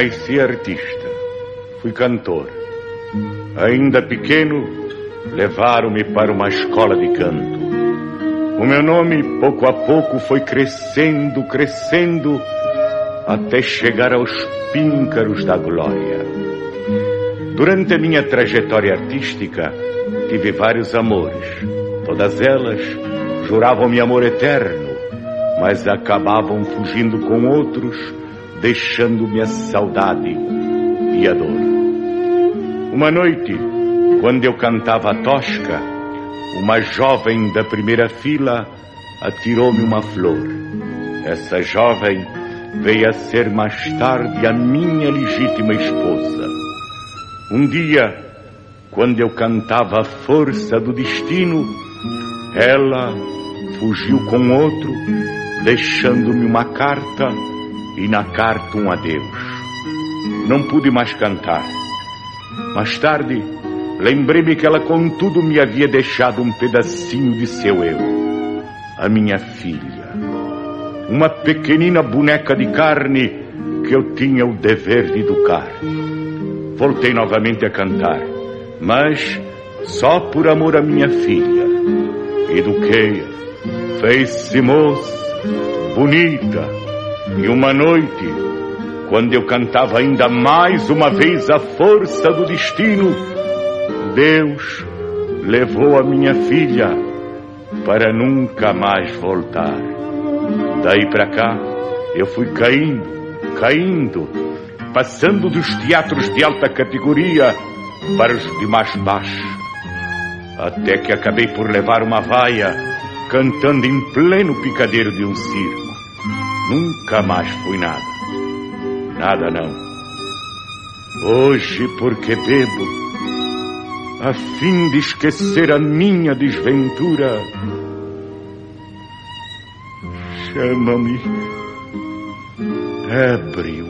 Nasci artista, fui cantor. Ainda pequeno, levaram-me para uma escola de canto. O meu nome, pouco a pouco, foi crescendo, crescendo, até chegar aos píncaros da glória. Durante a minha trajetória artística, tive vários amores. Todas elas juravam-me amor eterno, mas acabavam fugindo com outros, deixando-me a saudade e a dor. Uma noite, quando eu cantava a tosca, uma jovem da primeira fila atirou-me uma flor. Essa jovem veio a ser mais tarde a minha legítima esposa. Um dia, quando eu cantava a força do destino, ela fugiu com outro, deixando-me uma carta e na carta um adeus. Não pude mais cantar. Mais tarde, lembrei-me que ela contudo me havia deixado um pedacinho de seu eu. A minha filha. Uma pequenina boneca de carne que eu tinha o dever de educar. Voltei novamente a cantar, mas só por amor à minha filha. Eduquei-a, fez-se moça, bonita. E uma noite, quando eu cantava ainda mais uma vez a força do destino, Deus levou a minha filha para nunca mais voltar. Daí para cá, eu fui caindo, passando dos teatros de alta categoria para os de mais baixo, até que acabei por levar uma vaia cantando em pleno picadeiro de um circo. Nunca mais fui nada. Nada não. Hoje, porque bebo, a fim de esquecer a minha desventura, chama-me ébrio,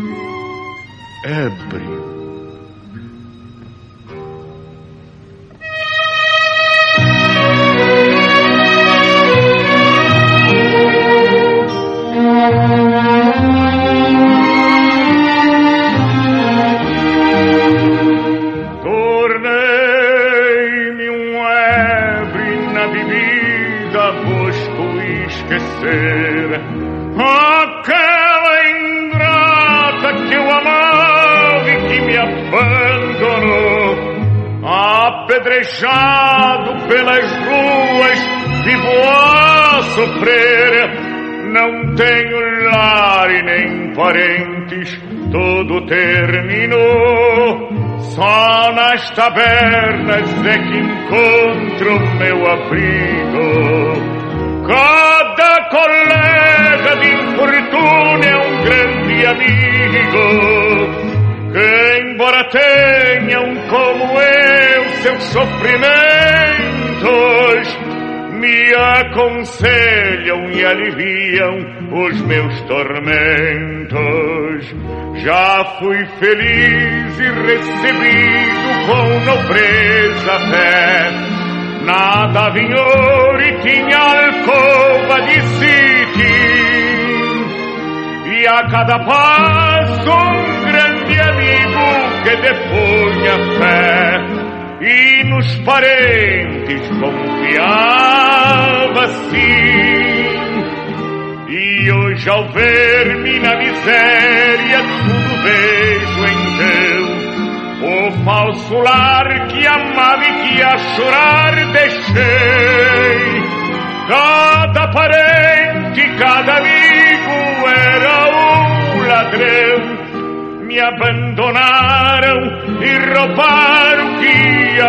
ébrio. Aquela ingrata que eu amava e que me abandonou, apedrejado pelas ruas, vivo a sofrer. Não tenho lar e nem parentes, tudo terminou. Só nas tabernas é que encontro meu abrigo. Cada colega de infortúnio é um grande amigo, que embora tenham como eu seus sofrimentos, me aconselham e aliviam os meus tormentos. Já fui feliz e recebido com nobreza fé. Nada vinha ouro e tinha alcova de cetim, e a cada passo um grande amigo que depunha fé, e nos parentes confiava sim. E hoje ao ver-me na miséria tudo vejo então o falso lar que amava e que a chorar deixei. Cada parente, cada amigo era um ladrão. Me abandonaram e roubaram o que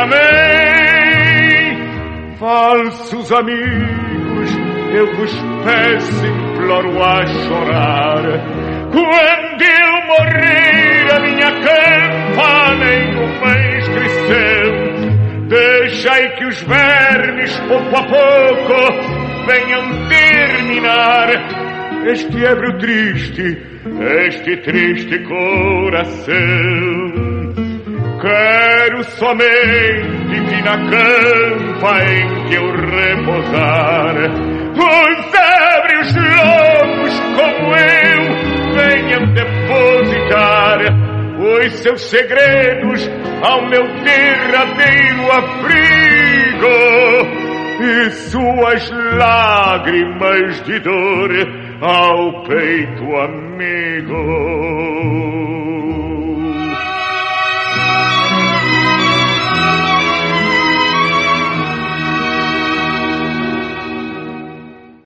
amei. Falsos amigos, eu vos peço, imploro a chorar. Quando eu morrer, a minha campa nenhuma inscrição. Deixai que os vermes, pouco a pouco, venham terminar este ébrio triste, este triste coração. Quero somente que na campa em que eu repousar, os ébrios loucos como eu venham depositar os seus segredos ao meu derradeiro abrigo e suas lágrimas de dor ao peito amigo.